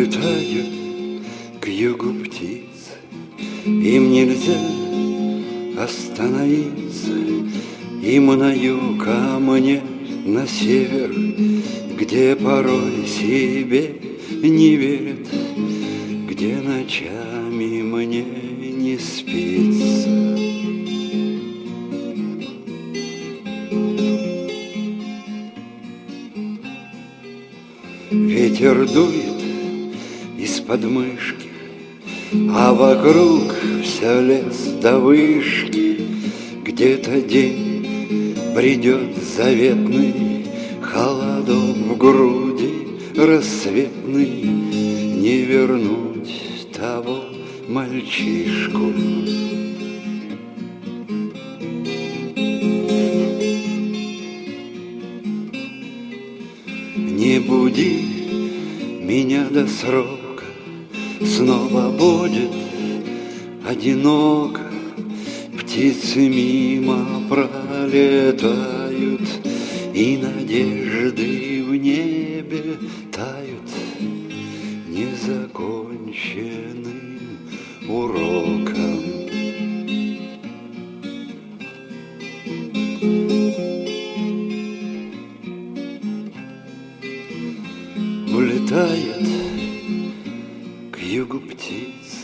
Улетают к югу птицы, им нельзя остановиться. Им на юг, а мне на север, где порой себе не верят, где ночами мне не спится. Ветер дует из-под мышки, а вокруг все лес до вышки. Где-то день бредет заветный, холодом в груди рассветный. Не вернуть того мальчишку. Не буди меня до срока, снова будет одиноко. Птицы мимо пролетают, и надежды в небе тают незаконченным уроком. Улетает к югу птиц,